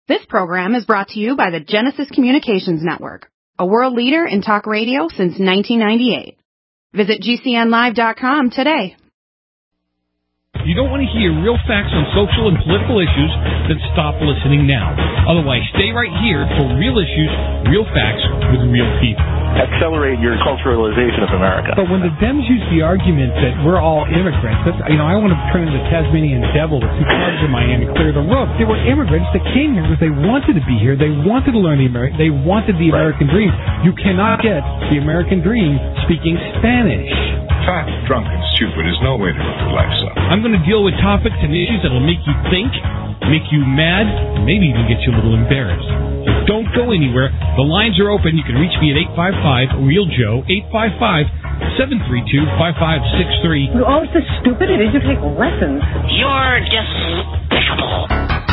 This program is brought to you by the Genesis Communications Network, a world leader in talk radio since 1998. Visit GCNlive.com today. You don't want to hear real facts on social and political issues, then stop listening now. Otherwise, stay right here for real issues, real facts with real people. Accelerate your culturalization of America. But when the Dems use the argument that we're all immigrants, that's, I want to turn into the Tasmanian devil, the two parts of Miami, clear the roof. They were immigrants that came here because they wanted to be here. They wanted to learn they wanted the American dream. You cannot get the American dream speaking Spanish. Fat, drunk, and stupid is no way to live your life, son. I'm going to deal with topics and issues that will make you think, make you mad, maybe even get you a little embarrassed. So don't go anywhere. The lines are open. You can reach me at 855-REAL-JOE, 855-732-5563. You're always so stupid. It is you take lessons. You're despicable.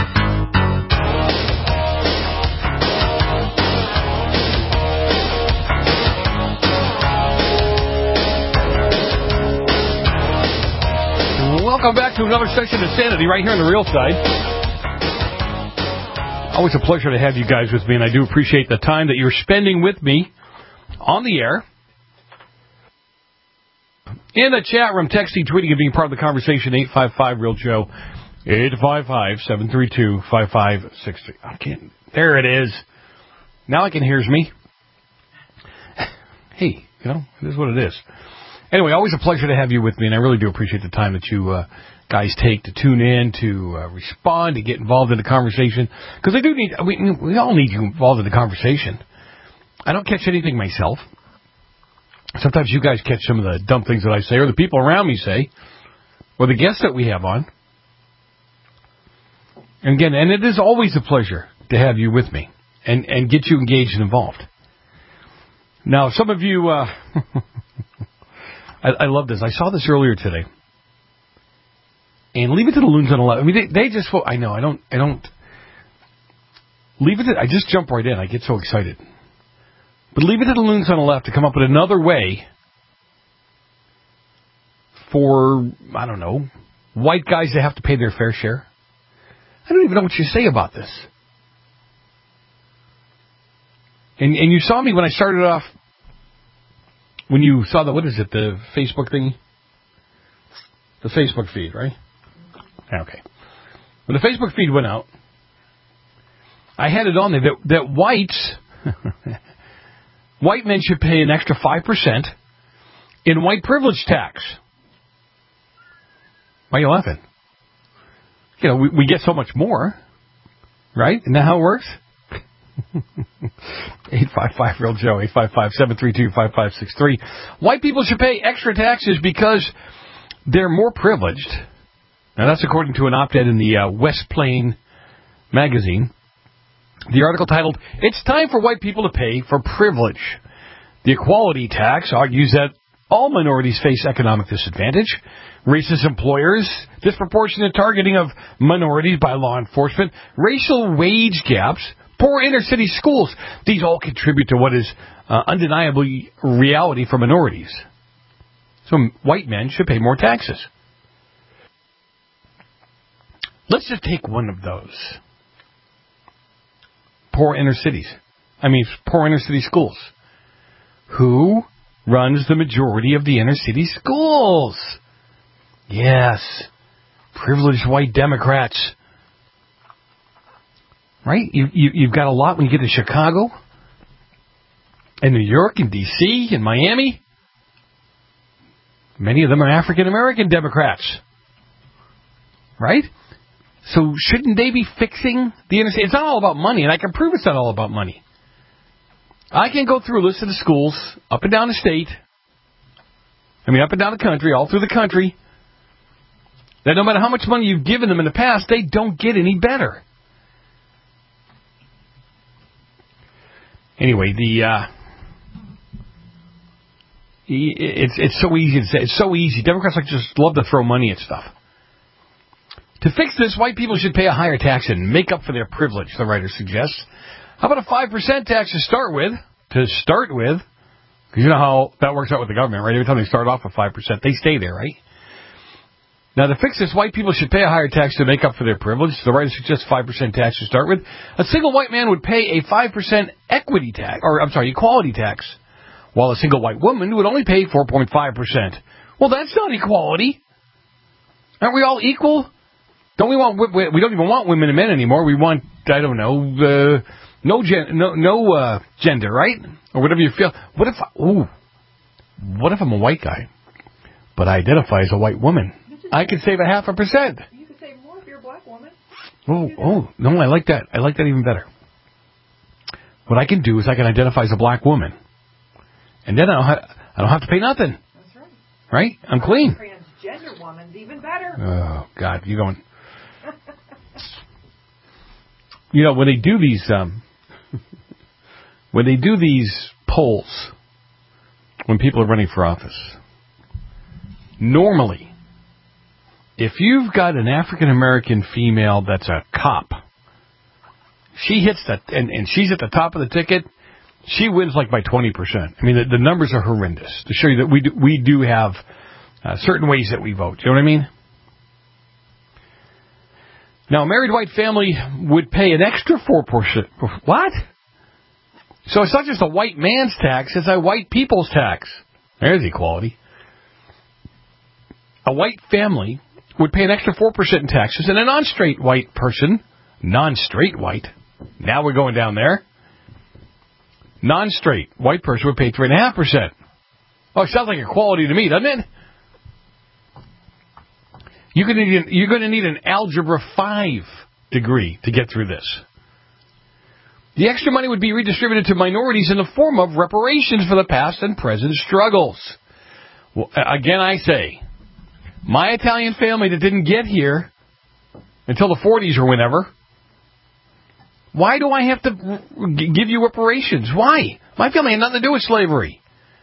Welcome back to another session of Sanity right here on the Real Side. Always a pleasure to have you guys with me, and I do appreciate the time that you're spending with me on the air. In the chat room, texting, tweeting, and being part of the conversation, 855-REAL-JOE, 855-732-5563. I can't. There it is. Now I can hear me. Hey, it is what it is. Anyway, always a pleasure to have you with me, and I really do appreciate the time that you guys take to tune in, to respond, to get involved in the conversation. Because I do need, we all need you involved in the conversation. I don't catch anything myself. Sometimes you guys catch some of the dumb things that I say, or the people around me say, or the guests that we have on. And again, and it is always a pleasure to have you with me and get you engaged and involved. Now, some of you... I love this. I saw this earlier today. And leave it to the loons on the left. I mean, they just... I know, I don't... Leave it to... I just jump right in. I get so excited. But leave it to the loons on the left to come up with another way for, I don't know, white guys to have to pay their fair share. I don't even know what you say about this. And you saw me when I started off... When you saw the, what is it, the Facebook thing? The Facebook feed, right? Okay. When the Facebook feed went out, I had it on there that whites, white men should pay an extra 5% in white privilege tax. Why are you laughing? We get so much more, right? Isn't that how it works? 855-REAL-JOE, 855-732-5563. White people should pay extra taxes because they're more privileged. Now, that's according to an op-ed in the West Plain magazine. The article titled, "It's Time for White People to Pay for Privilege." The equality tax argues that all minorities face economic disadvantage. Racist employers, disproportionate targeting of minorities by law enforcement, racial wage gaps, poor inner-city schools. These all contribute to what is undeniably reality for minorities. So white men should pay more taxes. Let's just take one of those. Poor inner-city schools. Who runs the majority of the inner-city schools? Yes, privileged white Democrats. Right? You've got a lot when you get to Chicago, and New York, and D.C., and Miami. Many of them are African-American Democrats. Right? So shouldn't they be fixing the inner city? It's not all about money, and I can prove it's not all about money. I can go through a list of the schools up and down the state, up and down the country, all through the country, that no matter how much money you've given them in the past, they don't get any better. Anyway, it's so easy to say. It's so easy. Democrats just love to throw money at stuff. To fix this, white people should pay a higher tax and make up for their privilege, the writer suggests. How about a 5% tax to start with? Because you know how that works out with the government, right? Every time they start off with 5%, they stay there, right? Now, to fix this, white people should pay a higher tax to make up for their privilege. The writer suggests 5% tax to start with. A single white man would pay a 5% equality tax, while a single white woman would only pay 4.5%. Well, that's not equality. Aren't we all equal? Don't we want? We don't even want women and men anymore. We want, I don't know, no gender, right? Or whatever you feel. What if I'm a white guy, but I identify as a white woman? I could save 0.5%. You could save more if you're a black woman. No, I like that. I like that even better. What I can do is I can identify as a black woman, and then I don't have to pay nothing. That's right. Right? I'm clean. Transgender woman's even better. Oh God, you going? You know, when they do these polls, when people are running for office, normally, if you've got an African-American female that's a cop, she hits that, and she's at the top of the ticket, she wins like by 20%. I mean, the numbers are horrendous to show you that we do have certain ways that we vote. You know what I mean? Now, a married white family would pay an extra 4%. What? So it's not just a white man's tax, it's a white people's tax. There's equality. A white family would pay an extra 4% in taxes, and a non-straight white, now we're going down there, non-straight white person would pay 3.5%. Oh, it sounds like equality to me, doesn't it? You're going to need an Algebra 5 degree to get through this. The extra money would be redistributed to minorities in the form of reparations for the past and present struggles. Well, again, I say, my Italian family that didn't get here until the 40s or whenever, why do I have to give you reparations? Why? My family had nothing to do with slavery.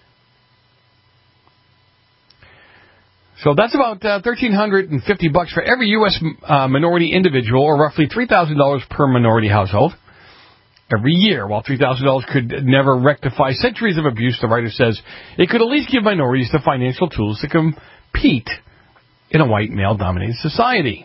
So that's about $1,350 for every U.S. Minority individual, or roughly $3,000 per minority household every year. While $3,000 could never rectify centuries of abuse, the writer says it could at least give minorities the financial tools to compete in a white male-dominated society.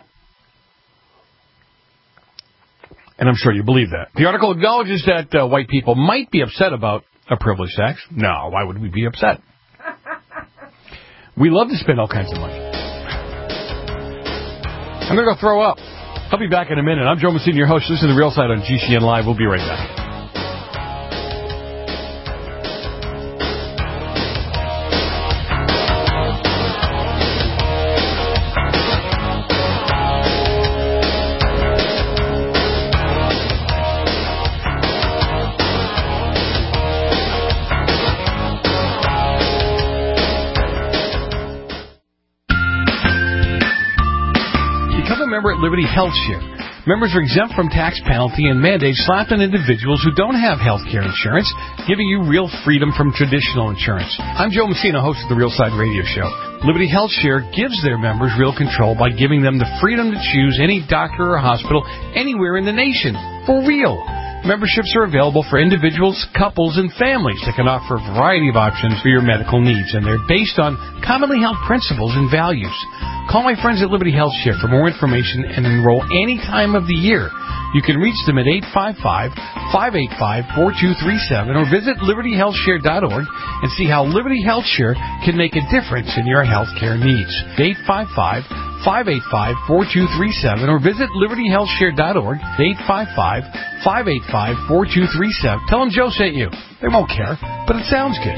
And I'm sure you believe that. The article acknowledges that white people might be upset about a privilege tax. No, why would we be upset? We love to spend all kinds of money. I'm going to go throw up. I'll be back in a minute. I'm Joe Messina, your host. This is The Real Side on GCN Live. We'll be right back. At Liberty Health Share. Members are exempt from tax penalty and mandates slapped on individuals who don't have health care insurance, giving you real freedom from traditional insurance. I'm Joe Messina, host of the Real Side Radio Show. Liberty Health Share gives their members real control by giving them the freedom to choose any doctor or hospital anywhere in the nation. For real. Memberships are available for individuals, couples, and families that can offer a variety of options for your medical needs, and they're based on commonly held principles and values. Call my friends at Liberty Health Share for more information and enroll any time of the year. You can reach them at 855-585-4237 or visit libertyhealthshare.org and see how Liberty Health Share can make a difference in your health care needs. 855-585-4237 or visit libertyhealthshare.org. 855-585-4237. Tell them Joe sent you. They won't care, but it sounds good.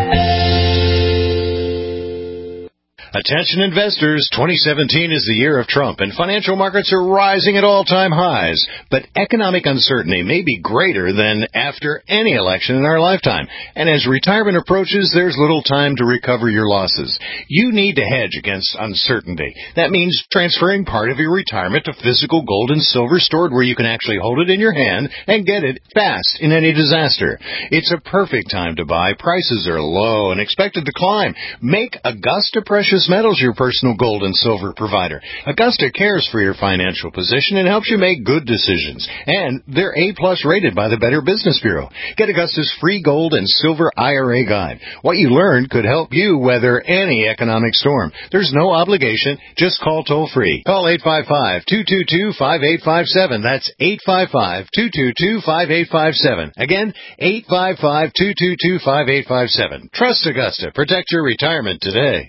Attention investors, 2017 is the year of Trump, and financial markets are rising at all-time highs. But economic uncertainty may be greater than after any election in our lifetime. And as retirement approaches, there's little time to recover your losses. You need to hedge against uncertainty. That means transferring part of your retirement to physical gold and silver stored where you can actually hold it in your hand and get it fast in any disaster. It's a perfect time to buy. Prices are low and expected to climb. Make Augusta Precious Precious Metals your personal gold and silver provider. Augusta cares for your financial position and helps you make good decisions. And they're A-plus rated by the Better Business Bureau. Get Augusta's free gold and silver IRA guide. What you learned could help you weather any economic storm. There's no obligation. Just call toll-free. Call 855-222-5857. That's 855-222-5857. Again, 855-222-5857. Trust Augusta. Protect your retirement today.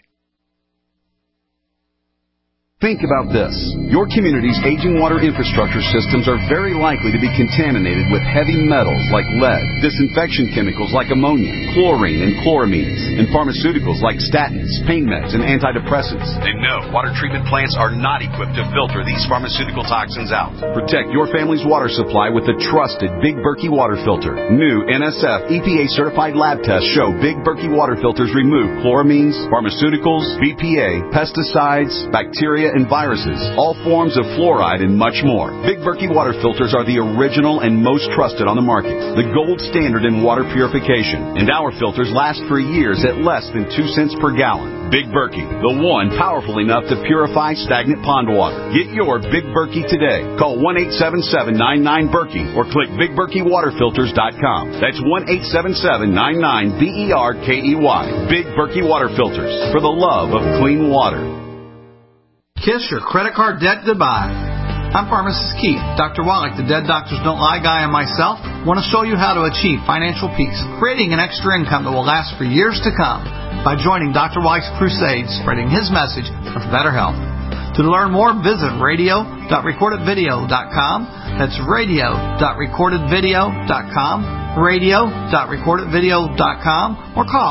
Think about this. Your community's aging water infrastructure systems are very likely to be contaminated with heavy metals like lead, disinfection chemicals like ammonia, chlorine and chloramines, and pharmaceuticals like statins, pain meds, and antidepressants. And no, water treatment plants are not equipped to filter these pharmaceutical toxins out. Protect your family's water supply with the trusted Big Berkey water filter. New NSF EPA-certified lab tests show Big Berkey water filters remove chloramines, pharmaceuticals, BPA, pesticides, bacteria, and viruses, all forms of fluoride, and much more. Big Berkey water filters are the original and most trusted on the market, the gold standard in water purification, and our filters last for years at less than 2 cents per gallon. Big Berkey, the one powerful enough to purify stagnant pond water. Get your Big Berkey today. Call 1-877-99-BERKEY or click BigBerkeyWaterFilters.com. That's 1-877-99-BERKEY. Big Berkey Water Filters, for the love of clean water. Kiss your credit card debt goodbye. I'm Pharmacist Keith. Dr. Wallach, the Dead Doctors Don't Lie guy, and myself want to show you how to achieve financial peace, creating an extra income that will last for years to come by joining Dr. Wallach's crusade, spreading his message of better health. To learn more, visit radio.recordedvideo.com. That's radio.recordedvideo.com, radio.recordedvideo.com, or call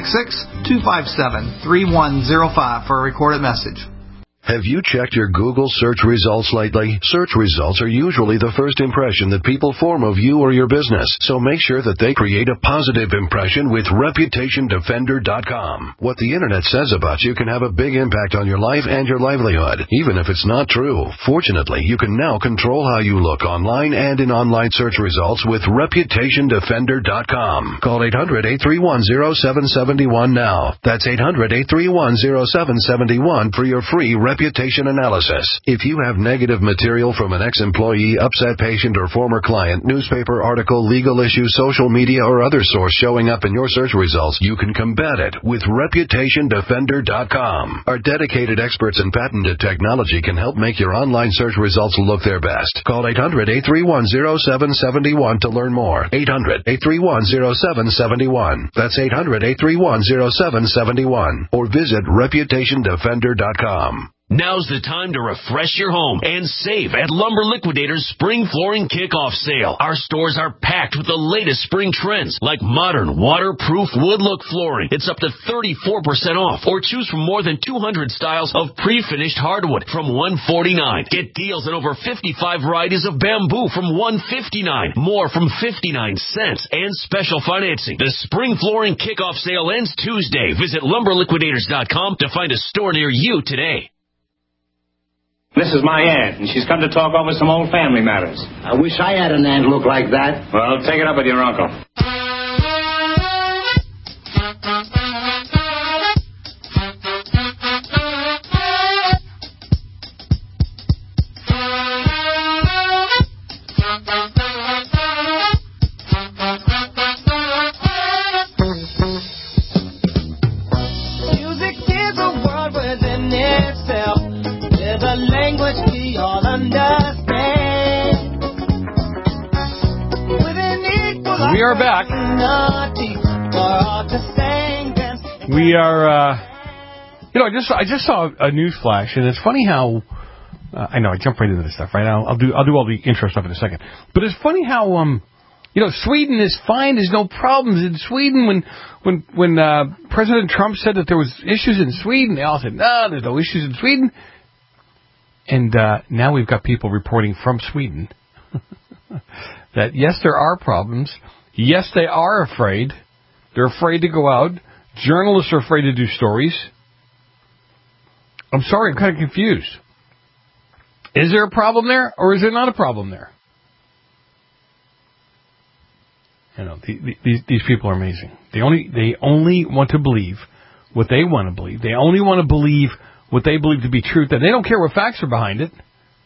866-257-3105 for a recorded message. Have you checked your Google search results lately? Search results are usually the first impression that people form of you or your business, so make sure that they create a positive impression with ReputationDefender.com. What the Internet says about you can have a big impact on your life and your livelihood, even if it's not true. Fortunately, you can now control how you look online and in online search results with ReputationDefender.com. Call 800-831-0771 now. That's 800-831-0771 for your free reputation analysis. If you have negative material from an ex-employee, upset patient, or former client, newspaper article, legal issue, social media, or other source showing up in your search results, you can combat it with ReputationDefender.com. Our dedicated experts in patented technology can help make your online search results look their best. Call 800-831-0771 to learn more. 800-831-0771. That's 800-831-0771. Or visit ReputationDefender.com. Now's the time to refresh your home and save at Lumber Liquidators Spring Flooring Kickoff Sale. Our stores are packed with the latest spring trends like modern, waterproof wood look flooring. It's up to 34% off, or choose from more than 200 styles of pre-finished hardwood from $149. Get deals on over 55 varieties of bamboo from $159, more from 59 cents, and special financing. The Spring Flooring Kickoff Sale ends Tuesday. Visit LumberLiquidators.com to find a store near you today. This is my aunt, and she's come to talk over some old family matters. I wish I had an aunt look like that. Well, take it up with your uncle. Music is a world within itself. The language we all understand. We are back. We are, I just saw a news flash, and it's funny how, I know I jumped right into this stuff, right? I'll do all the intro stuff in a second. But it's funny how, Sweden is fine. There's no problems in Sweden. When President Trump said that there was issues in Sweden, they all said, no, there's no issues in Sweden. And now we've got people reporting from Sweden that, yes, there are problems. Yes, they are afraid. They're afraid to go out. Journalists are afraid to do stories. I'm sorry, I'm kind of confused. Is there a problem there, or is there not a problem there? These people are amazing. They only want to believe what they want to believe. They only want to believe what they believe to be truth, and they don't care what facts are behind it.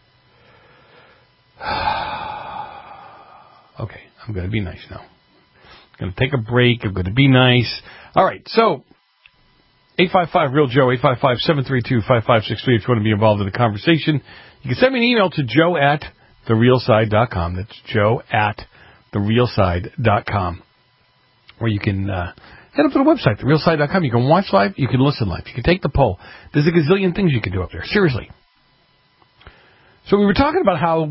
Okay, I'm going to be nice now. I'm going to take a break. I'm going to be nice. All right, so 855-REAL-JOE, 855-732-5563 if you want to be involved in the conversation. You can send me an email to joe@therealside.com. That's joe@therealside.com. Or you can head up to the website, therealside.com. You can watch live. You can listen live. You can take the poll. There's a gazillion things you can do up there. Seriously. So we were talking about how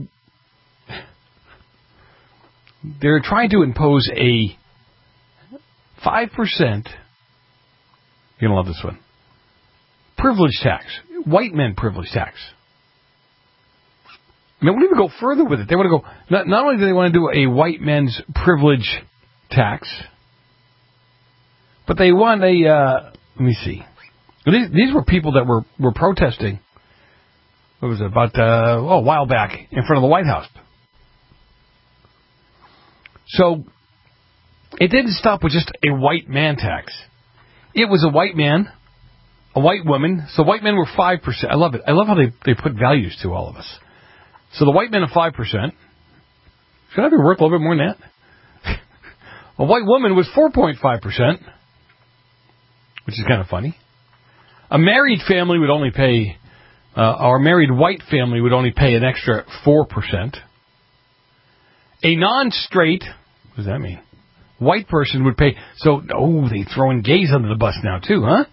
they're trying to impose a 5%, you're going to love this one, privilege tax, white men privilege tax. And they want to even go further with it. They want to go, not only do they want to do a white men's privilege tax, but they want a, let me see. These were people that were protesting, what was it, about a while back in front of the White House. So it didn't stop with just a white man tax. It was a white man, a white woman. So white men were 5%. I love it. I love how they put values to all of us. So the white men are 5%. Should I be worth a little bit more than that? A white woman was 4.5%, which is kind of funny. A married family would only pay, or a married white family would only pay an extra 4%. A non-straight, what does that mean? White person would pay, so, they throw in gays under the bus now too, huh?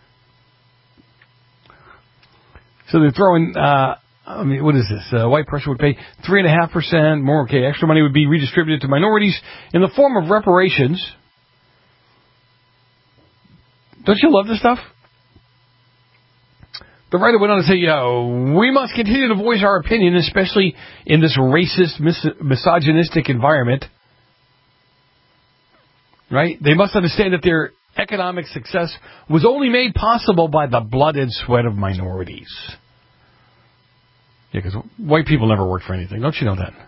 So they're throwing, what is this? A white person would pay 3.5% more. Okay, extra money would be redistributed to minorities in the form of reparations. Don't you love this stuff? The writer went on to say, we must continue to voice our opinion, especially in this racist, misogynistic environment. Right? They must understand that their economic success was only made possible by the blood and sweat of minorities. Yeah, because white people never worked for anything. Don't you know that?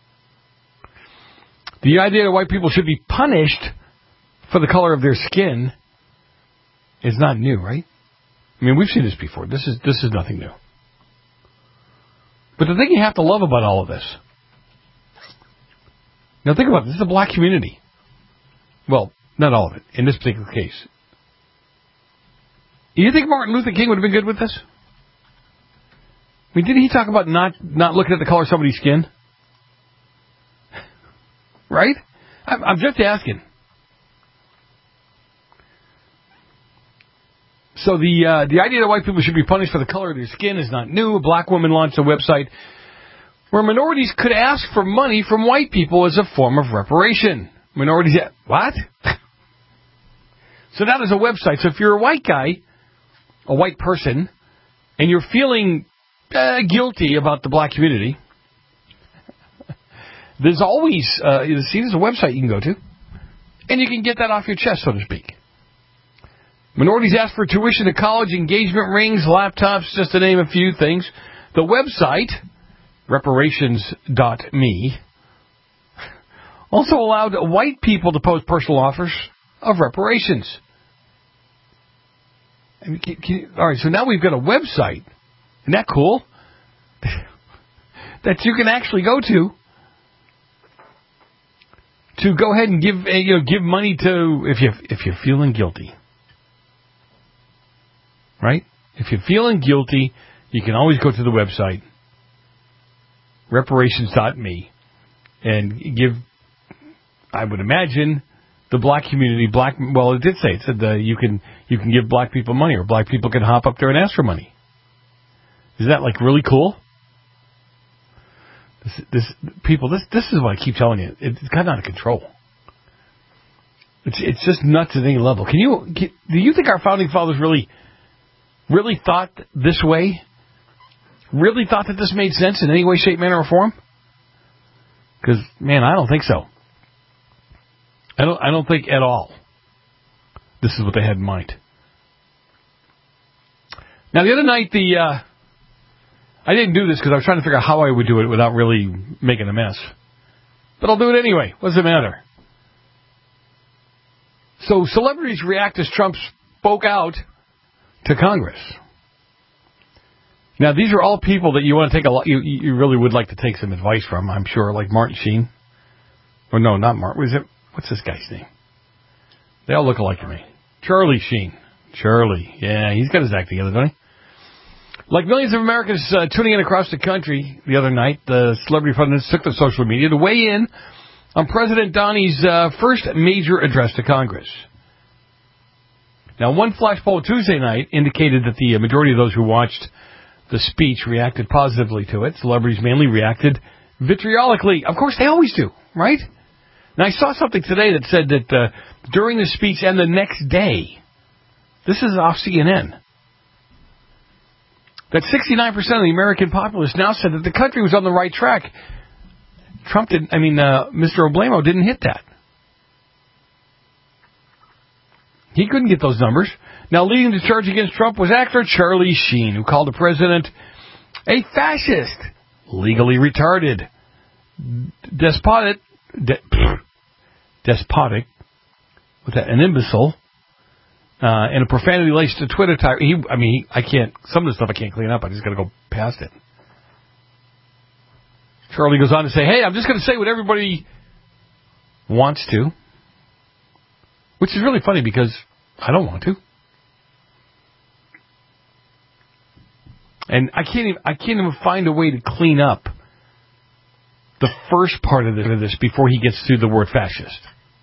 The idea that white people should be punished for the color of their skin is not new, right? I mean, we've seen this before. This is nothing new. But the thing you have to love about all of this, now think about it, this is a black community. Well, not all of it, in this particular case. You think Martin Luther King would have been good with this? I mean, didn't he talk about not looking at the color of somebody's skin? Right? I'm just asking. So the idea that white people should be punished for the color of their skin is not new. A black woman launched a website where minorities could ask for money from white people as a form of reparation. Minorities, what? So now there's a website. So if you're a white guy, a white person, and you're feeling guilty about the black community, there's always, there's a website you can go to, and you can get that off your chest, so to speak. Minorities ask for tuition to college, engagement rings, laptops, just to name a few things. The website, reparations.me, also allowed white people to post personal offers of reparations. I mean, all right, so now we've got a website. Isn't that cool? That you can actually go to go ahead and give money to if you're feeling guilty. Right? If you're feeling guilty, you can always go to the website, reparations.me, and give, I would imagine, the black community, well, it did say, it said you can give black people money, or black people can hop up there and ask for money. Is that like really cool? This is what I keep telling you. It's gotten out of control. It's just nuts at any level. Do you think our founding fathers really thought this way? Really thought that this made sense in any way, shape, manner, or form? Because, man, I don't think so. I don't think at all this is what they had in mind. Now, the other night, I didn't do this because I was trying to figure out how I would do it without really making a mess. But I'll do it anyway. What does it matter? So celebrities react as Trump spoke out to Congress. Now, these are all people that you want to take you really would like to take some advice from, I'm sure, like Martin Sheen. Or no, not Martin. What's this guy's name? They all look alike to me. Charlie Sheen. Charlie. Yeah, he's got his act together, doesn't he? Like millions of Americans tuning in across the country the other night, the celebrity pundits took to social media to weigh in on President Donnie's first major address to Congress. Now, one flash poll Tuesday night indicated that the majority of those who watched the speech reacted positively to it. Celebrities mainly reacted vitriolically. Of course, they always do, right? Now, I saw something today that said that during the speech and the next day, this is off CNN, that 69% of the American populace now said that the country was on the right track. Mr. Oblamo didn't hit that. He couldn't get those numbers. Now, leading the charge against Trump was actor Charlie Sheen, who called the president a fascist, legally retarded, despotic, an imbecile, and a profanity-laced Twitter type. Some of the stuff I can't clean up. I just got to go past it. Charlie goes on to say, hey, I'm just going to say what everybody wants to, which is really funny because I don't want to. And I can't even find a way to clean up the first part of this before he gets to the word fascist.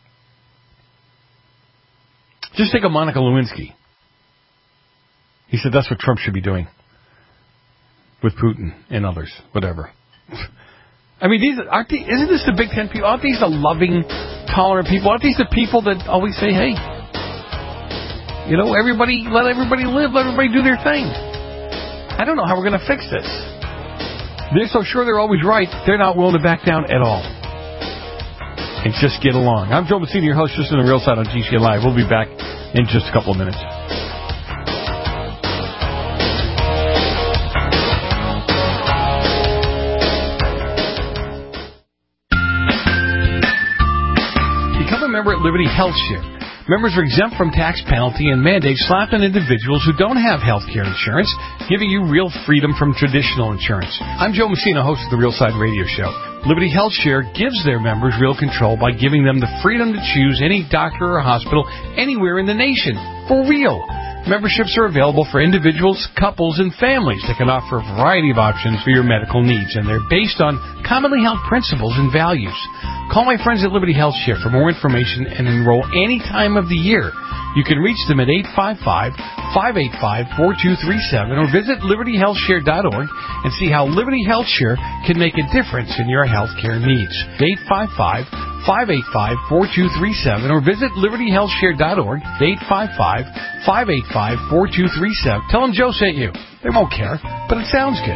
Just think of Monica Lewinsky. He said that's what Trump should be doing with Putin and others, whatever. I mean, isn't this the Big Ten people? Aren't these the loving, tolerant people? Aren't these the people that always say, hey, let everybody live, let everybody do their thing? I don't know how we're going to fix this. They're so sure they're always right, they're not willing to back down at all. And just get along. I'm Joe Messina, your host, just in the Real Side on GCN Live. We'll be back in just a couple of minutes. Become a member at Liberty Health Share. Members are exempt from tax penalty and mandates slapped on individuals who don't have health care insurance, giving you real freedom from traditional insurance. I'm Joe Messina, host of the Real Side Radio Show. Liberty Health Share gives their members real control by giving them the freedom to choose any doctor or hospital anywhere in the nation. For real. Memberships are available for individuals, couples, and families that can offer a variety of options for your medical needs, and they're based on commonly held principles and values. Call my friends at Liberty Health Share for more information and enroll any time of the year. You can reach them at 855-585-4237 or visit libertyhealthshare.org and see how Liberty Health Share can make a difference in your health care needs. 855-585-4237 or visit libertyhealthshare.org. 855-585-4237. Tell them Joe sent you. They won't care, but it sounds good.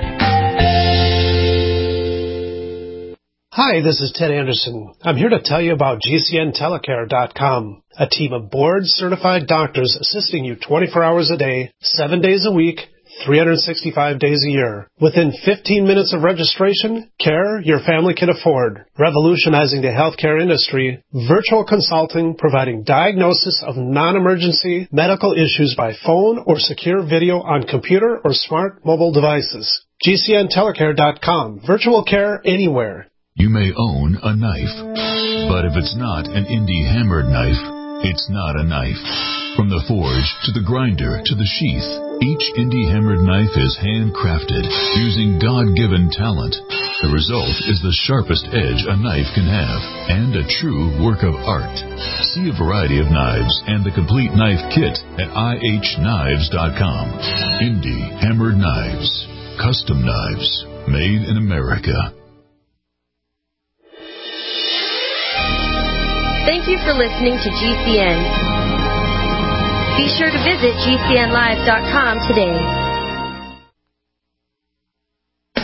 Hi, this is Ted Anderson. I'm here to tell you about GCNtelecare.com, a team of board-certified doctors assisting you 24 hours a day, 7 days a week, 365 days a year. Within 15 minutes of registration, care your family can afford. Revolutionizing the healthcare industry, virtual consulting providing diagnosis of non-emergency medical issues by phone or secure video on computer or smart mobile devices. GCNtelecare.com. Virtual care anywhere. You may own a knife, but if it's not an indie hammered knife, it's not a knife. From the forge to the grinder to the sheath, each indie hammered knife is handcrafted using God-given talent. The result is the sharpest edge a knife can have and a true work of art. See a variety of knives and the complete knife kit at ihknives.com. Indie hammered knives, custom knives, made in America. Thank you for listening to GCN. Be sure to visit GCNlive.com today.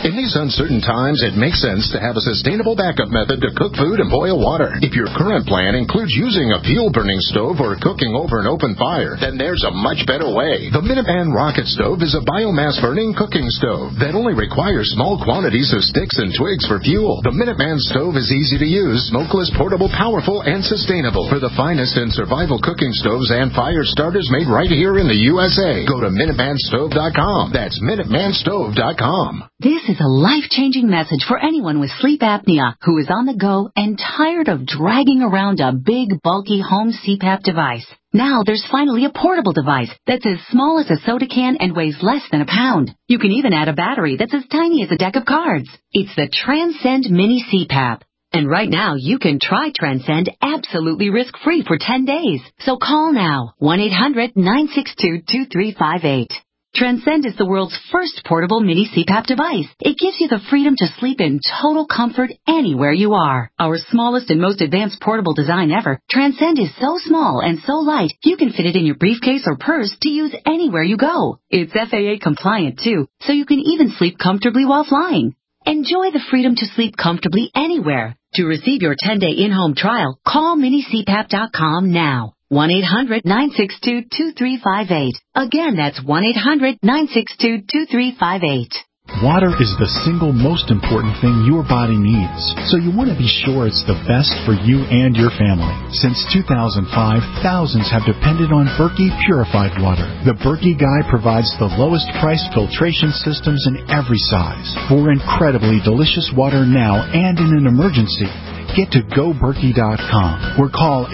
In these uncertain times, it makes sense to have a sustainable backup method to cook food and boil water. If your current plan includes using a fuel-burning stove or cooking over an open fire, then there's a much better way. The Minuteman Rocket Stove is a biomass-burning cooking stove that only requires small quantities of sticks and twigs for fuel. The Minuteman stove is easy to use, smokeless, portable, powerful, and sustainable. For the finest in survival cooking stoves and fire starters made right here in the USA, go to MinutemanStove.com. That's MinutemanStove.com. This is a life-changing message for anyone with sleep apnea who is on the go and tired of dragging around a big, bulky home CPAP device. Now there's finally a portable device that's as small as a soda can and weighs less than a pound. You can even add a battery that's as tiny as a deck of cards. It's the Transcend Mini CPAP. And right now, you can try Transcend absolutely risk-free for 10 days. So call now, 1-800-962-2358. Transcend is the world's first portable mini CPAP device. It gives you the freedom to sleep in total comfort anywhere you are. Our smallest and most advanced portable design ever, Transcend is so small and so light, you can fit it in your briefcase or purse to use anywhere you go. It's FAA compliant too, so you can even sleep comfortably while flying. Enjoy the freedom to sleep comfortably anywhere. To receive your 10-day in-home trial, call minicpap.com now. 1-800-962-2358. Again, that's 1-800-962-2358. Water is the single most important thing your body needs, so you want to be sure it's the best for you and your family. Since 2005, thousands have depended on Berkey Purified Water. The Berkey Guy provides the lowest priced filtration systems in every size for incredibly delicious water now and in an emergency. Get to GoBerkey.com or call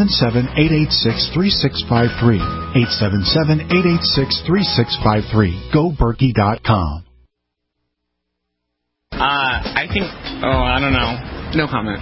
877-886-3653. 877-886-3653. GoBerkey.com. I think, I don't know. No comment.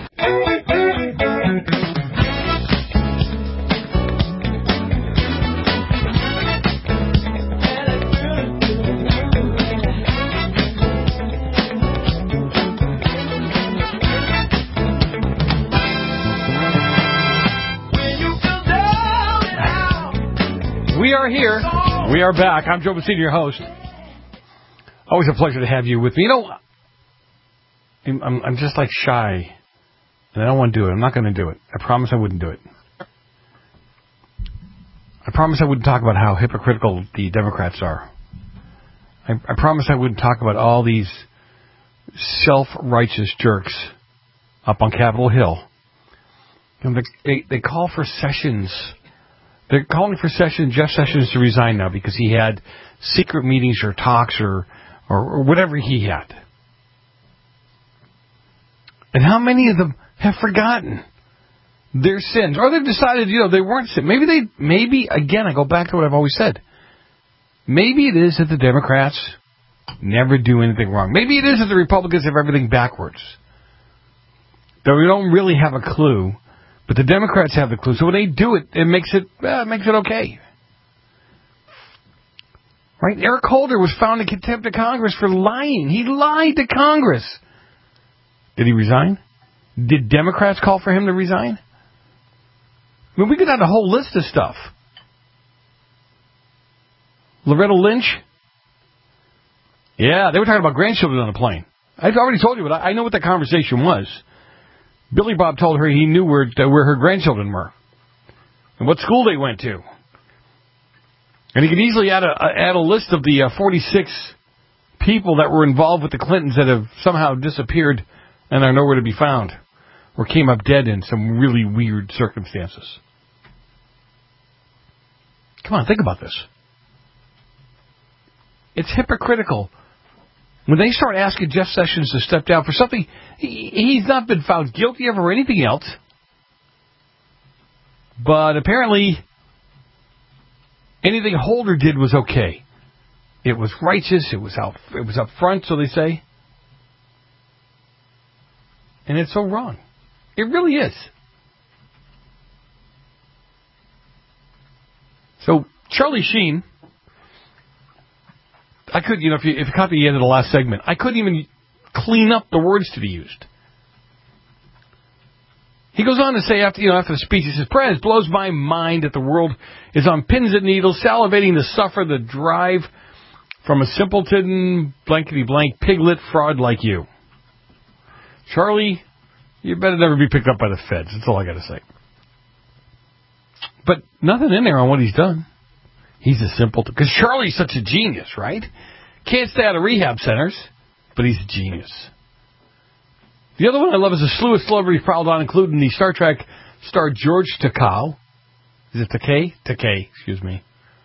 We are here. We are back. I'm Joe Messina, your host. Always a pleasure to have you with me. You know, I'm just like shy, and I don't want to do it. I'm not going to do it. I promise I wouldn't do it. I promise I wouldn't talk about how hypocritical the Democrats are. I promise I wouldn't talk about all these self-righteous jerks up on Capitol Hill. And they call for Sessions. They're calling for Jeff Sessions to resign now because he had secret meetings or talks or whatever he had. And how many of them have forgotten their sins? Or they've decided, they weren't sin. Maybe, again, I go back to what I've always said. Maybe it is that the Democrats never do anything wrong. Maybe it is that the Republicans have everything backwards. That we don't really have a clue, but the Democrats have the clue. So when they do it, it makes it okay. Right? Eric Holder was found in contempt of Congress for lying. He lied to Congress. Did he resign? Did Democrats call for him to resign? I mean, we could have a whole list of stuff. Loretta Lynch? Yeah, they were talking about grandchildren on the plane. I've already told you, but I know what that conversation was. Billy Bob told her he knew where her grandchildren were and what school they went to. And he could easily add a list of the 46 people that were involved with the Clintons that have somehow disappeared and are nowhere to be found or came up dead in some really weird circumstances. Come on, think about this. It's hypocritical. When they start asking Jeff Sessions to step down for something he's not been found guilty of or anything else, but apparently anything Holder did was okay. It was righteous. It was up front, so they say. And it's so wrong. It really is. So Charlie Sheen, I could, if you caught the end of the last segment, I couldn't even clean up the words to be used. He goes on to say after the speech, he says, "Prez, blows my mind that the world is on pins and needles, salivating to suffer the drive from a simpleton, blankety-blank, piglet fraud like you. Charlie, you better never be picked up by the feds. That's all I got to say. But nothing in there on what he's done. He's a simpleton. Because Charlie's such a genius, right? Can't stay out of rehab centers, but he's a genius. The other one I love is a slew of celebrities piled on, including the Star Trek star George Takei. Is it Takei? Takei, excuse me.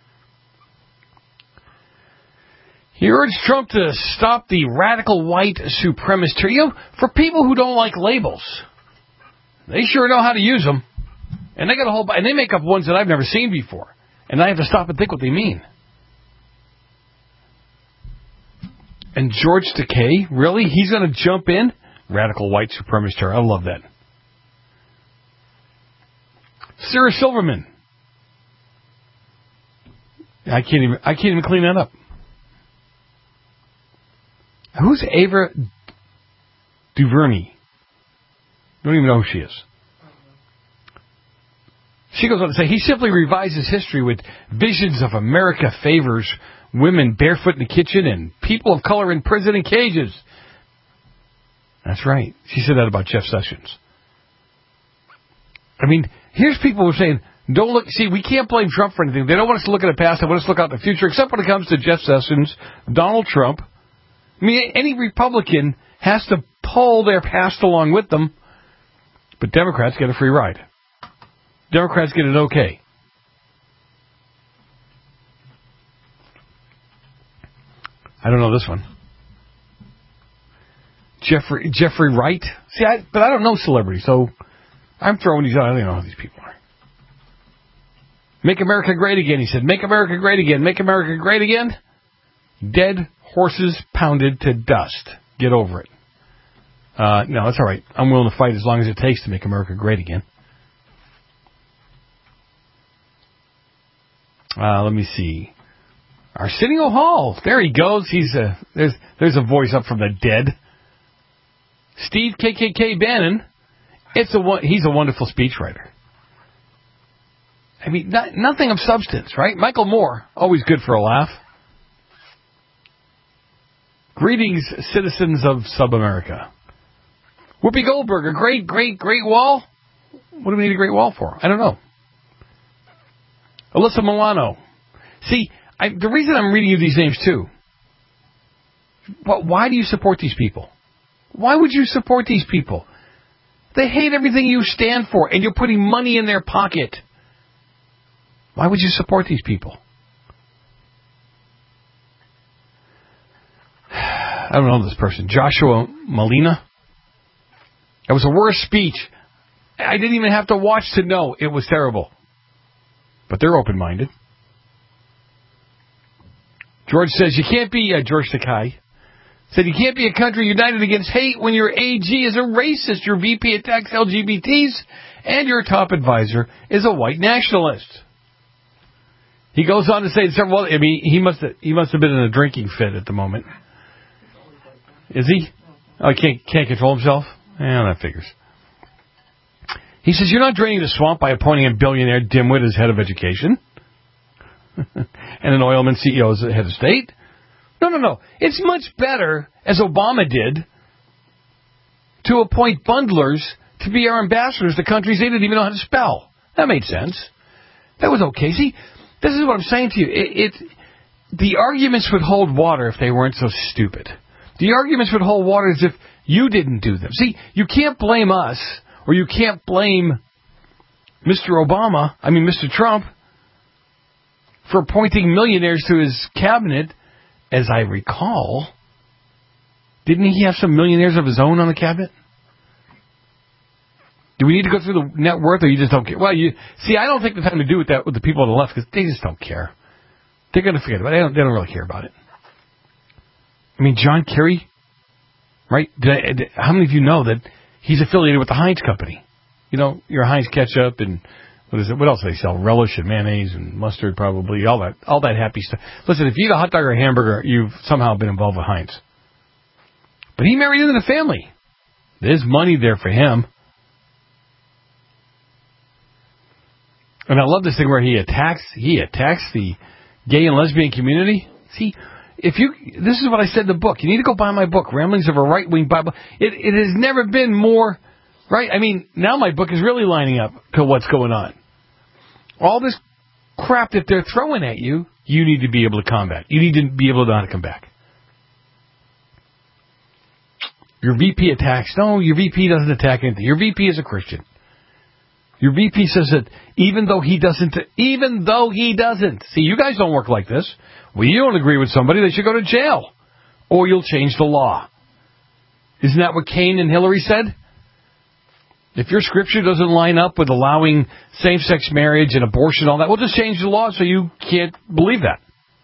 He urged Trump to stop the radical white supremacist trio for people who don't like labels. They sure know how to use them. And they got a whole and they make up ones that I've never seen before. And I have to stop and think what they mean. And George Takei, really? He's going to jump in? Radical white supremacist trio. I love that. Sarah Silverman. I can't even clean that up. Who's Ava DuVernay? Don't even know who she is. She goes on to say, he simply revises history with visions of America favors women barefoot in the kitchen and people of color in prison and cages. That's right. She said that about Jeff Sessions. I mean, here's people who are saying, don't look, see, we can't blame Trump for anything. They don't want us to look at the past. They want us to look out the future, except when it comes to Jeff Sessions, Donald Trump. I mean, any Republican has to pull their past along with them, but Democrats get a free ride. Democrats get it okay. I don't know this one. Jeffrey Wright. See, but I don't know celebrities, so I'm throwing these out. I don't even know who these people are. Make America great again, he said. Make America great again. Make America great again. Dead horses pounded to dust. Get over it. No, it's all right. I'm willing to fight as long as it takes to make America great again. Let me see. Arsenio Hall. There he goes. There's a voice up from the dead. Steve KKK Bannon. He's a wonderful speechwriter. I mean, nothing of substance, right? Michael Moore, always good for a laugh. Greetings, citizens of Sub-America. Whoopi Goldberg, a great wall? What do we need a great wall for? I don't know. Alyssa Milano. See, the reason I'm reading you these names, too, why do you support these people? Why would you support these people? They hate everything you stand for, and you're putting money in their pocket. Why would you support these people? I don't know this person. Joshua Molina. It was a worse speech. I didn't even have to watch to know it was terrible. But they're open-minded. George says, you can't be, George Takei said, you can't be a country united against hate when your AG is a racist, your VP attacks LGBTs, and your top advisor is a white nationalist. He goes on to say, he must have been in a drinking fit at the moment. Is he? Oh, he can't control himself? Yeah, that figures. He says, you're not draining the swamp by appointing a billionaire dimwit as head of education and an oilman CEO as head of state. No. It's much better, as Obama did, to appoint bundlers to be our ambassadors to countries they didn't even know how to spell. That made sense. That was okay. See, this is what I'm saying to you. The arguments would hold water if they weren't so stupid. The arguments would hold water as if you didn't do them. See, you can't blame us, or you can't blame Mr. Trump, for appointing millionaires to his cabinet. As I recall, didn't he have some millionaires of his own on the cabinet? Do we need to go through the net worth, or you just don't care? Well, I don't take the time to do that with the people on the left, because they just don't care. They're going to forget about it. They don't really care about it. I mean, John Kerry, right? How many of you know that he's affiliated with the Heinz Company? You know, your Heinz ketchup and what else do they sell? Relish and mayonnaise and mustard, probably, all that happy stuff. Listen, if you eat a hot dog or a hamburger, you've somehow been involved with Heinz. But he married into the family. There's money there for him. And I love this thing where he attacks the gay and lesbian community. See, this is what I said in the book. You need to go buy my book, Ramblings of a Right-Wing Bible. It has never been more, right? I mean, now my book is really lining up to what's going on. All this crap that they're throwing at you, you need to be able to combat. You need to be able to know how to come back. Your VP attacks. No, your VP doesn't attack anything. Your VP is a Christian. Your VP says that even though he doesn't. See, you guys don't work like this. Well, you don't agree with somebody, they should go to jail. Or you'll change the law. Isn't that what Cain and Hillary said? If your scripture doesn't line up with allowing same-sex marriage and abortion and all that, we'll just change the law so you can't believe that.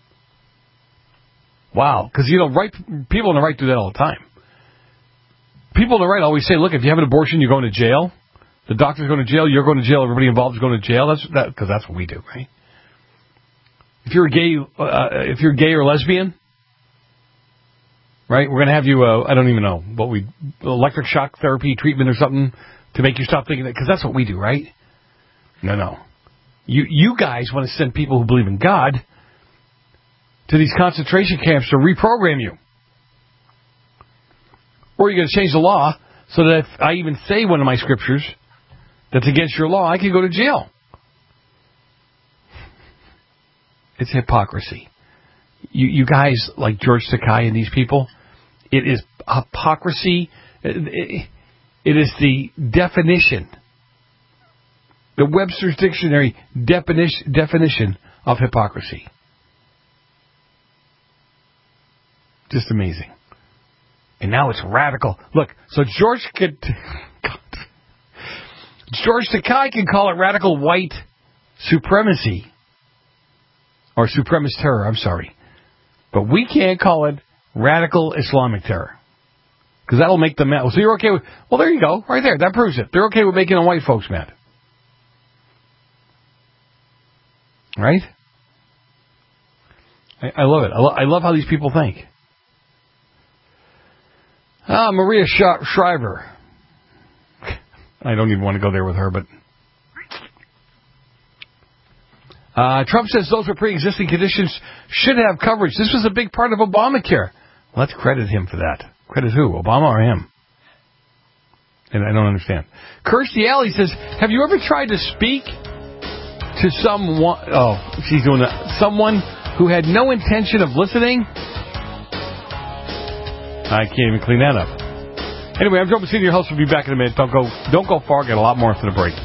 Wow. Because, people on the right do that all the time. People on the right always say, look, if you have an abortion, you're going to jail. The doctor's going to jail, you're going to jail, everybody involved is going to jail. Because that's what we do, right? If you're gay or lesbian, right, we're going to have you, I don't even know, electric shock therapy treatment or something to make you stop thinking that, because that's what we do, right? No. You guys want to send people who believe in God to these concentration camps to reprogram you. Or you're going to change the law so that if I even say one of my scriptures that's against your law, I can go to jail. It's hypocrisy. You guys like George Takei and these people, it is hypocrisy. It is the definition, the Webster's Dictionary definition of hypocrisy. Just amazing. And now it's radical. Look, so George Takei can call it radical white supremacy. Or supremacist terror, I'm sorry. But we can't call it radical Islamic terror. Because that'll make them mad. So you're okay with... Well, there you go. Right there. That proves it. They're okay with making the white folks mad. Right? I love it. I love how these people think. Maria Shriver. I don't even want to go there with her, but... Trump says those with pre-existing conditions should have coverage. This was a big part of Obamacare. Let's credit him for that. Credit who? Obama or him? And I don't understand. Kirstie Alley says, have you ever tried to speak to someone... Oh, she's doing that. Someone who had no intention of listening? I can't even clean that up. Anyway, I'm Joe Messina, your host. We'll be back in a minute. Don't go far. Get a lot more after the break.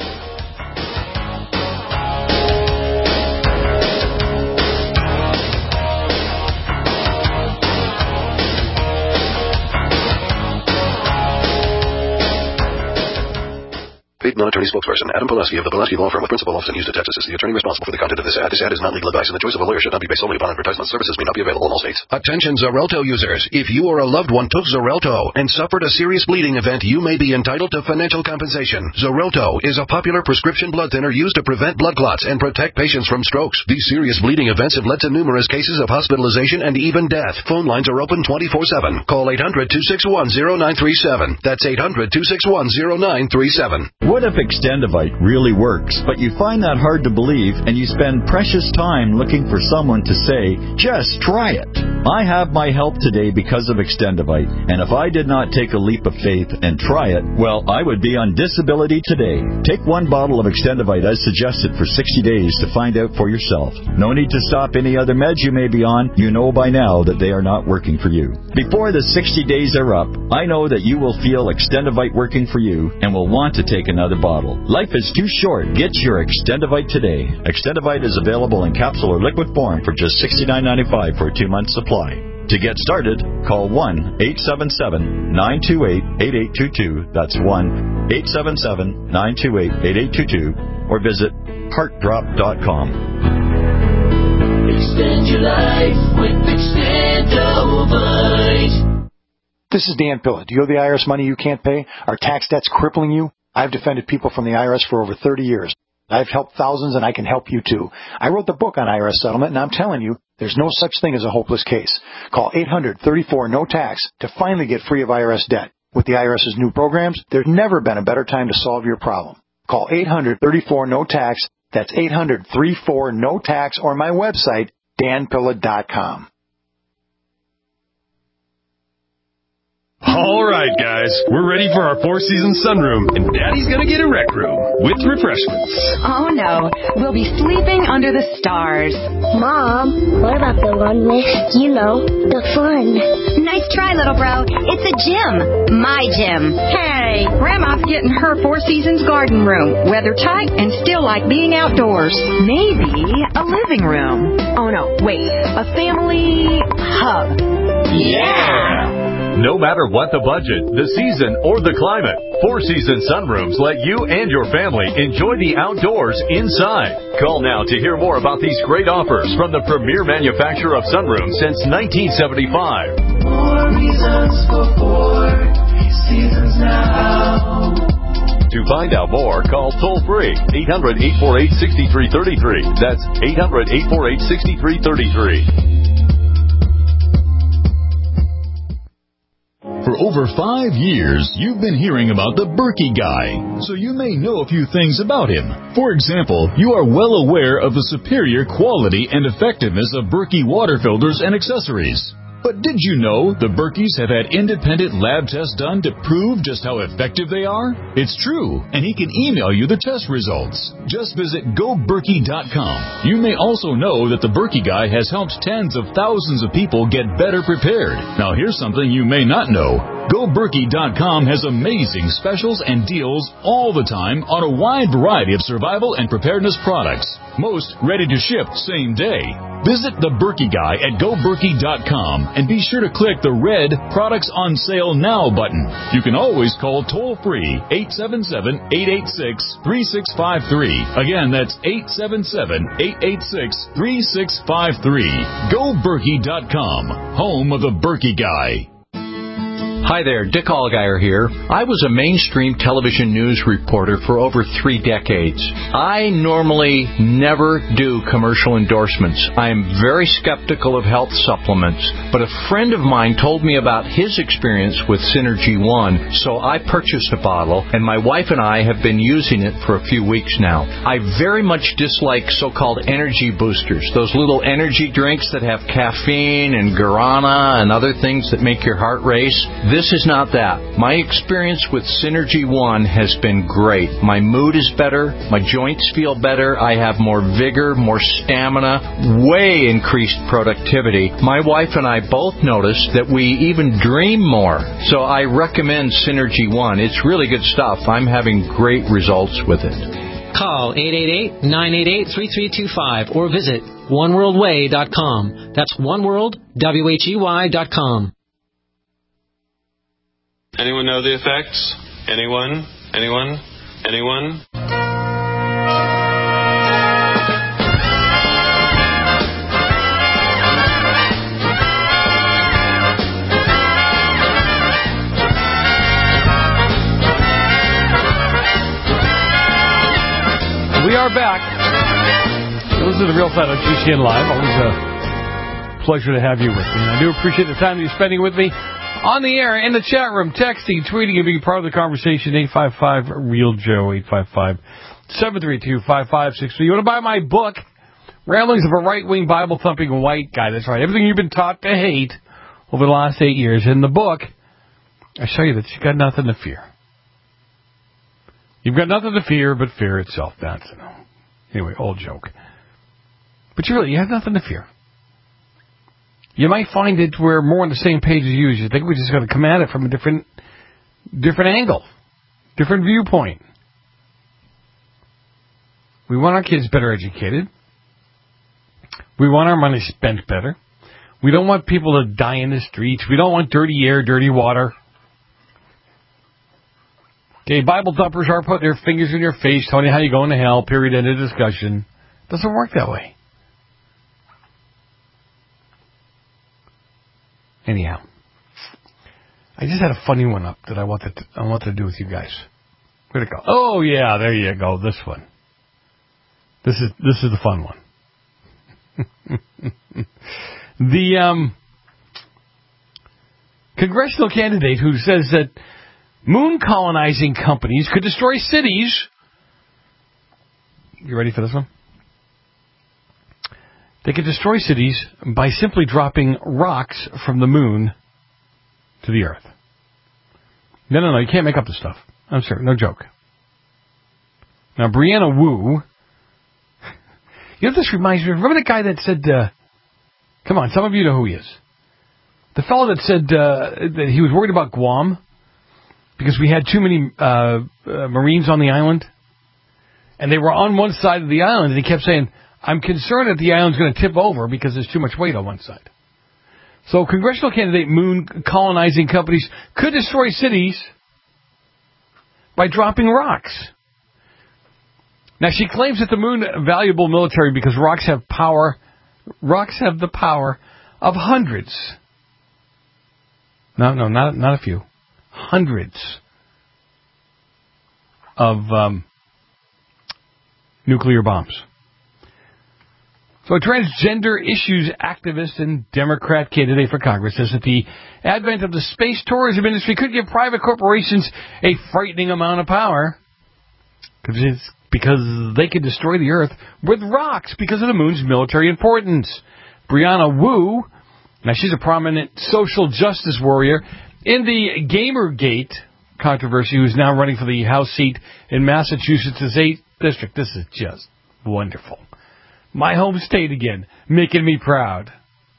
Non-attorney spokesperson Adam Pulaski of the Pulaski Law Firm with principal office in Houston, Texas, is the attorney responsible for the content of this ad. This ad is not legal advice, and the choice of a lawyer should not be based solely upon advertisement. Services may not be available in all states. Attention Xarelto users. If you or a loved one took Xarelto and suffered a serious bleeding event, you may be entitled to financial compensation. Xarelto is a popular prescription blood thinner used to prevent blood clots and protect patients from strokes. These serious bleeding events have led to numerous cases of hospitalization and even death. Phone lines are open 24/7. Call 800-261-0937. That's 800-261-0937. What if Extendivite really works, but you find that hard to believe and you spend precious time looking for someone to say, just try it? I have my help today because of Extendivite, and if I did not take a leap of faith and try it, well, I would be on disability today. Take one bottle of Extendivite as suggested for 60 days to find out for yourself. No need to stop any other meds you may be on. You know by now that they are not working for you. Before the 60 days are up, I know that you will feel Extendivite working for you and will want to take another bottle. Life is too short. Get your Extendivite today. Extendivite is available in capsule or liquid form for just $69.95 for a 2-month supply. To get started, call 1-877-928-8822. That's 1-877-928-8822. Or visit heartdrop.com. Extend your life with Extendivite. This is Dan Pilla. Do you owe the IRS money you can't pay? Are tax debts crippling you? I've defended people from the IRS for over 30 years. I've helped thousands, and I can help you too. I wrote the book on IRS settlement, and I'm telling you, there's no such thing as a hopeless case. Call 800-34-NO-TAX to finally get free of IRS debt. With the IRS's new programs, there's never been a better time to solve your problem. Call 800-34-NO-TAX. That's 800-34-NO-TAX, or my website, danpilla.com. All right, guys, we're ready for our four-season sunroom, and Daddy's gonna get a rec room with refreshments. Oh, no. We'll be sleeping under the stars. Mom, what about the one with, the fun? Nice try, little bro. It's a gym. My gym. Hey, Grandma's getting her Four Seasons garden room. Weather tight and still like being outdoors. Maybe a living room. Oh, no, wait. A family hub. Yeah! No matter what the budget, the season, or the climate, Four Seasons Sunrooms let you and your family enjoy the outdoors inside. Call now to hear more about these great offers from the premier manufacturer of sunrooms since 1975. More reasons for Four Seasons now. To find out more, call toll-free 800-848-6333. That's 800-848-6333. For over 5 years, you've been hearing about the Berkey Guy, so you may know a few things about him. For example, you are well aware of the superior quality and effectiveness of Berkey water filters and accessories. But did you know the Berkeys have had independent lab tests done to prove just how effective they are? It's true, and he can email you the test results. Just visit GoBerkey.com. You may also know that the Berkey Guy has helped tens of thousands of people get better prepared. Now here's something you may not know. GoBerkey.com has amazing specials and deals all the time on a wide variety of survival and preparedness products. Most ready to ship same day. Visit the Berkey Guy at GoBerkey.com and be sure to click the red Products on Sale Now button. You can always call toll-free 877-886-3653. Again, that's 877-886-3653. GoBerkey.com, home of the Berkey Guy. Hi there, Dick Allgaier here. I was a mainstream television news reporter for over 3 decades. I normally never do commercial endorsements. I am very skeptical of health supplements, but a friend of mine told me about his experience with Synergy One, so I purchased a bottle, and my wife and I have been using it for a few weeks now. I very much dislike so-called energy boosters, those little energy drinks that have caffeine and guarana and other things that make your heart race. This is not that. My experience with Synergy One has been great. My mood is better. My joints feel better. I have more vigor, more stamina, way increased productivity. My wife and I both noticed that we even dream more. So I recommend Synergy One. It's really good stuff. I'm having great results with it. Call 888-988-3325 or visit oneworldway.com. That's oneworldwhey.com. Anyone know the effects? Anyone? Anyone? Anyone? We are back. This is the Real Side of GCN Live. Always a pleasure to have you with me. And I do appreciate the time you're spending with me on the air, in the chat room, texting, tweeting, and being part of the conversation. 855-REAL-JOE, 855-732-5563. You want to buy my book, Ramblings of a Right-Wing Bible-Thumping White Guy. That's right. Everything you've been taught to hate over the last 8 years. In the book, I show you that you've got nothing to fear. You've got nothing to fear but fear itself. That's it. Anyway, old joke. But you have nothing to fear. You might find that we're more on the same page as you. You think we just got to come at it from a different angle, different viewpoint. We want our kids better educated. We want our money spent better. We don't want people to die in the streets. We don't want dirty air, dirty water. Okay, Bible thumpers are putting their fingers in your face, telling you how you're going to hell, period, end of discussion. It doesn't work that way. Anyhow, I just had a funny one up that I wanted to do with you guys. Where'd it go? Oh yeah, there you go. This one. This is the fun one. The congressional candidate who says that moon colonizing companies could destroy cities. You ready for this one? They could destroy cities by simply dropping rocks from the moon to the earth. No, you can't make up the stuff. I'm sorry, no joke. Now, Brianna Wu, you know, this reminds me, remember the guy that said, come on, some of you know who he is. The fellow that said that he was worried about Guam because we had too many Marines on the island. And they were on one side of the island, and he kept saying, I'm concerned that the island's going to tip over because there's too much weight on one side. So congressional candidate moon colonizing companies could destroy cities by dropping rocks. Now, she claims that the moon is valuable military because rocks have power. Rocks have the power of hundreds. No, not a few. Hundreds of nuclear bombs. So a transgender issues activist and Democrat candidate for Congress says that the advent of the space tourism industry could give private corporations a frightening amount of power because they could destroy the Earth with rocks because of the moon's military importance. Brianna Wu, now she's a prominent social justice warrior in the Gamergate controversy, who's now running for the House seat in Massachusetts' 8th district. This is just wonderful. My home state again, making me proud.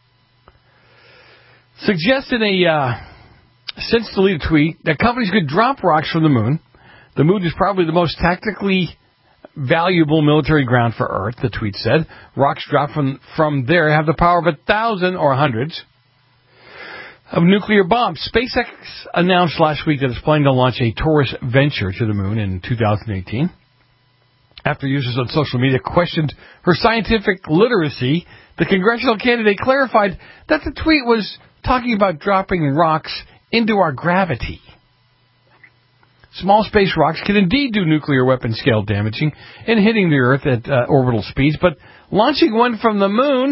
Suggested a since-deleted tweet that companies could drop rocks from the moon. The moon is probably the most tactically valuable military ground for Earth, the tweet said. Rocks dropped from there have the power of 1,000 or hundreds of nuclear bombs. SpaceX announced last week that it's planning to launch a tourist venture to the moon in 2018. After users on social media questioned her scientific literacy, the congressional candidate clarified that the tweet was talking about dropping rocks into our gravity. Small space rocks can indeed do nuclear weapon scale damaging and hitting the Earth at orbital speeds, but launching one from the moon...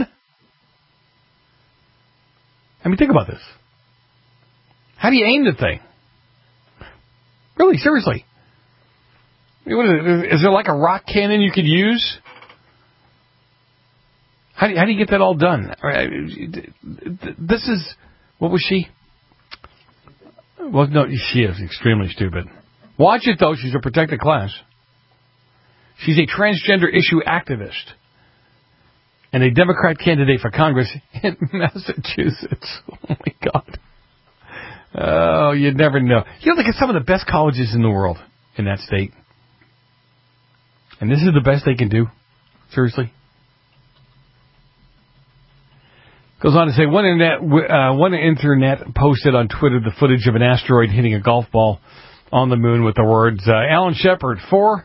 I mean, think about this. How do you aim the thing? Really, seriously. Is there like a rock cannon you could use? How do you get that all done? This is... What was she? Well, no, she is extremely stupid. Watch it, though. She's a protected class. She's a transgender issue activist and a Democrat candidate for Congress in Massachusetts. Oh, my God. Oh, you'd never know. You know, they got some of the best colleges in the world in that state. And this is the best they can do? Seriously? Goes on to say, one internet posted on Twitter the footage of an asteroid hitting a golf ball on the moon with the words, Alan Shepard, 4.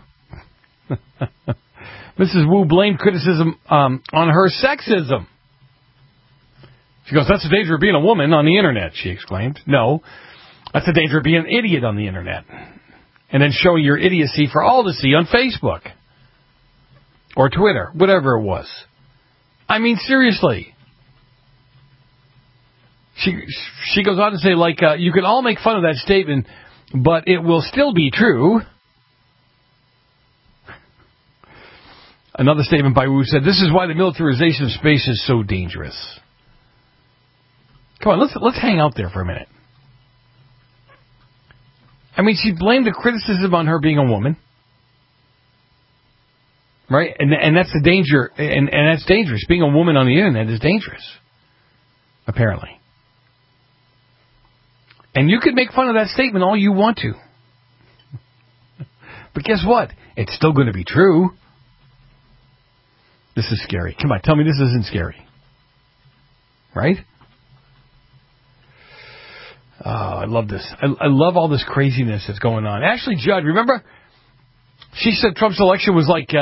Mrs. Wu blamed criticism on her sexism. She goes, that's the danger of being a woman on the internet, she exclaimed. No, that's the danger of being an idiot on the internet. And then showing your idiocy for all to see on Facebook. Or Twitter, whatever it was. I mean, seriously. She goes on to say, like, you can all make fun of that statement, but it will still be true. Another statement by Wu said, this is why the militarization of space is so dangerous. Come on, let's hang out there for a minute. I mean, she blamed the criticism on her being a woman. Right? And that's the danger, and that's dangerous. Being a woman on the internet is dangerous. Apparently. And you could make fun of that statement all you want to. But guess what? It's still going to be true. This is scary. Come on, tell me this isn't scary. Right? Oh, I love this. I love all this craziness that's going on. Ashley Judd, remember? She said Trump's election was like...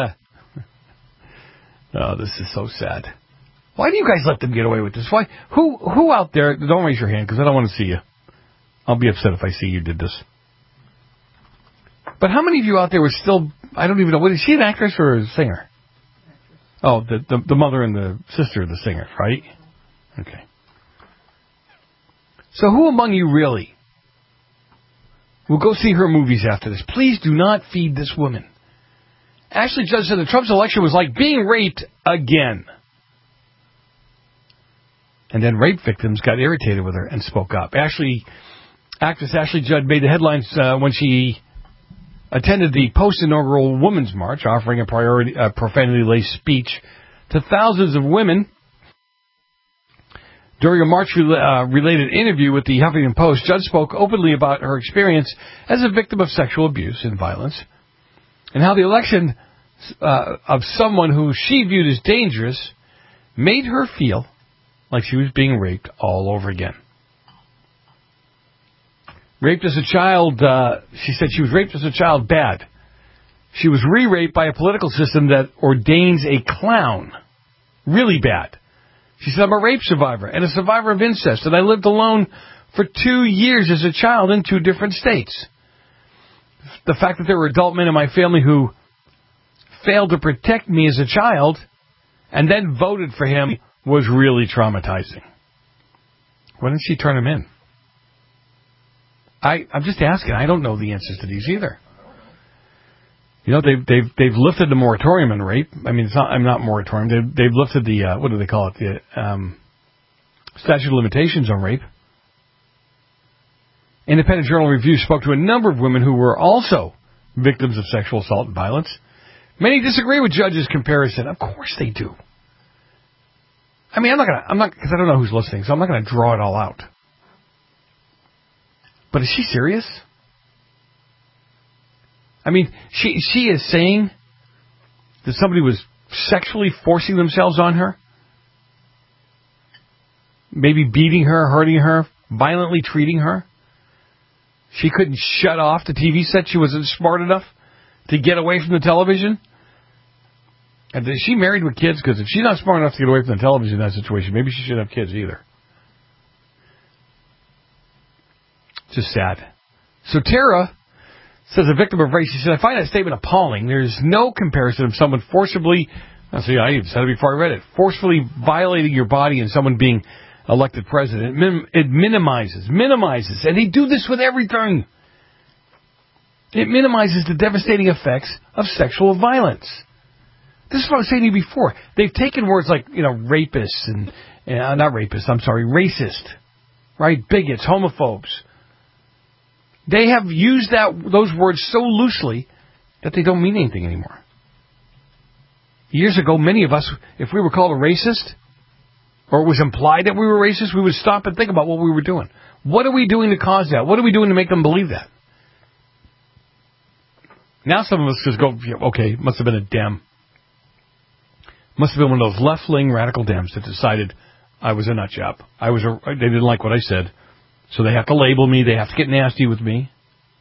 Oh, this is so sad. Why do you guys let them get away with this? Why? Who out there... Don't raise your hand, because I don't want to see you. I'll be upset if I see you did this. But how many of you out there were still... I don't even know. Is she an actress or a singer? Oh, the mother and the sister of the singer, right? Okay. So who among you really will go see her movies after this? Please do not feed this woman. Ashley Judd said that Trump's election was like being raped again. And then rape victims got irritated with her and spoke up. Ashley Actress Ashley Judd made the headlines when she attended the post-inaugural Women's March, offering a profanity-laced speech to thousands of women. During a March-related interview with the Huffington Post, Judd spoke openly about her experience as a victim of sexual abuse and violence, and how the election of someone who she viewed as dangerous made her feel like she was being raped all over again. Raped as a child, she said she was raped as a child bad. She was re-raped by a political system that ordains a clown. Really bad. She said, I'm a rape survivor and a survivor of incest, and I lived alone for 2 years as a child in 2 different states. The fact that there were adult men in my family who failed to protect me as a child and then voted for him was really traumatizing. Why didn't she turn him in? I'm just asking. I don't know the answers to these either. You know, they've lifted the moratorium on rape. I mean, I'm not moratorium. They've lifted the what do they call it? The statute of limitations on rape. Independent Journal Review spoke to a number of women who were also victims of sexual assault and violence. Many disagree with Judge's comparison. Of course they do. I mean, I'm not because I don't know who's listening, so I'm not going to draw it all out. But is she serious? I mean, she is saying that somebody was sexually forcing themselves on her, maybe beating her, hurting her, violently treating her. She couldn't shut off the TV set. She wasn't smart enough to get away from the television. And is she married with kids? Because if she's not smart enough to get away from the television in that situation, maybe she shouldn't have kids either. Just sad. So Tara says, a victim of rape, she said, I find that statement appalling. There's no comparison of someone forcibly, I even said it before I read it, forcefully violating your body and someone being elected president. It minimizes, and they do this with everything. It minimizes the devastating effects of sexual violence. This is what I was saying to you before. They've taken words like, rapists and not rapists, I'm sorry, racist, right? Bigots, homophobes. They have used those words so loosely that they don't mean anything anymore. Years ago, many of us, if we were called a racist, or it was implied that we were racist, we would stop and think about what we were doing. What are we doing to cause that? What are we doing to make them believe that? Now some of us just go, okay, must have been a Dem. Must have been one of those left-wing radical Dems that decided I was a nut job. They didn't like what I said. So they have to label me. They have to get nasty with me.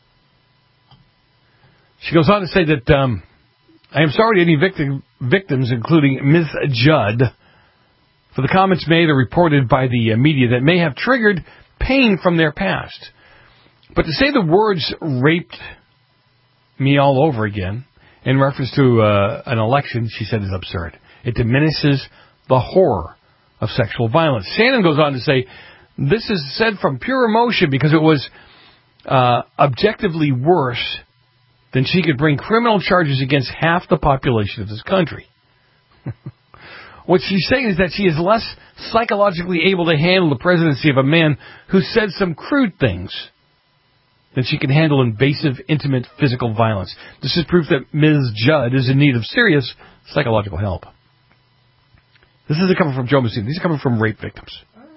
She goes on to say that I am sorry to any victims, including Ms. Judd, for the comments made or reported by the media that may have triggered pain from their past. But to say the words raped me all over again in reference to an election, she said, is absurd. It diminishes the horror of sexual violence. Shannon goes on to say, this is said from pure emotion because it was objectively worse than she could bring criminal charges against half the population of this country. What she's saying is that she is less psychologically able to handle the presidency of a man who said some crude things than she can handle invasive, intimate, physical violence. This is proof that Ms. Judd is in need of serious psychological help. This isn't coming from Joe Messina. These are coming from rape victims.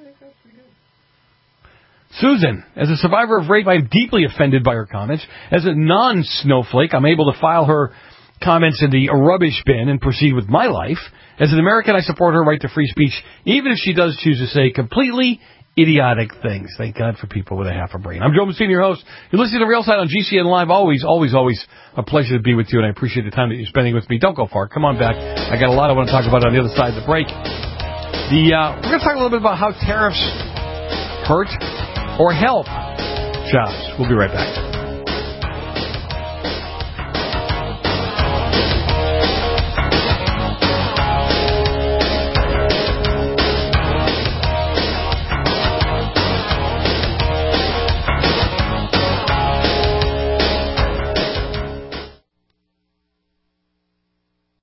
Susan, as a survivor of rape, I am deeply offended by her comments. As a non-snowflake, I'm able to file her comments in the rubbish bin and proceed with my life. As an American, I support her right to free speech, even if she does choose to say completely idiotic things. Thank God for people with a half a brain. I'm Joe Messina, your host. You're listening to Real Side on GCN Live. Always, always, always a pleasure to be with you, and I appreciate the time that you're spending with me. Don't go far. Come on back. I got a lot I want to talk about on the other side of the break. We're going to talk a little bit about how tariffs hurt or help jobs. We'll be right back.